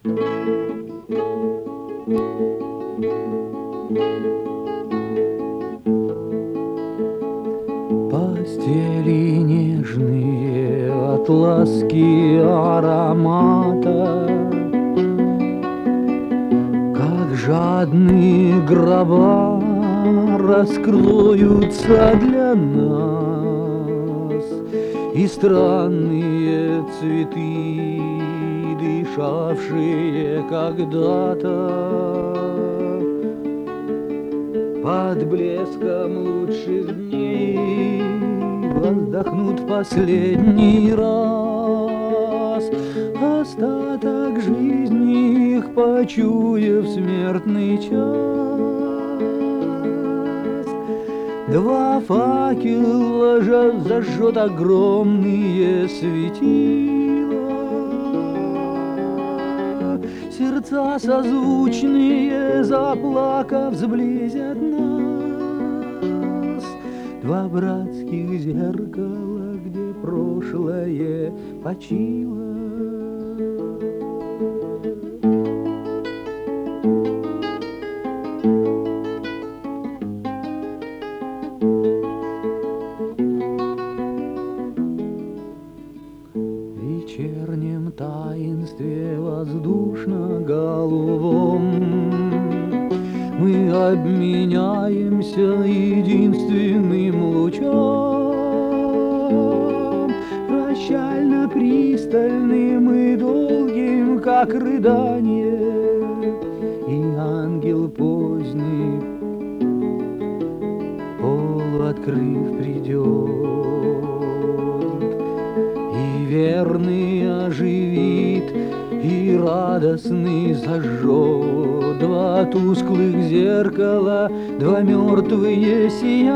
Постели нежные от ласки аромата, как жадные гроба раскроются для нас, и странные цветы, дышавшие когда-то под блеском лучших дней, вздохнут в последний раз, остаток жизни их почуяв смертный час. Два факела зажжет огромные светила, сердца созвучные, заплакав, сблизят нас. Два братских зеркала, где прошлое почило. В вечернем таинстве воздушно-голубом мы обменяемся единственным лучом, прощально пристальным и долгим, как рыдание, и ангел поздний, полуоткрыв, придет, и верный оживит, и радостный зажжет. Два тусклых зеркала, два мертвые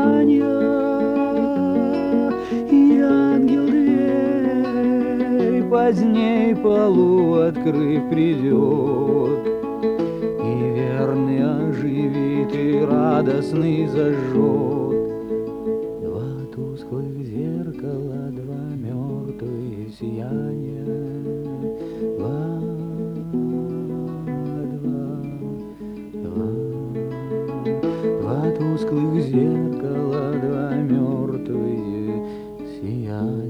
сияния, и ангел дверь поздней полуоткрыв придет, и верный оживит, и радостный зажжет. Два тусклых зеркала, два мертвые сияния, два тусклых зеркала, два мертвые сияния.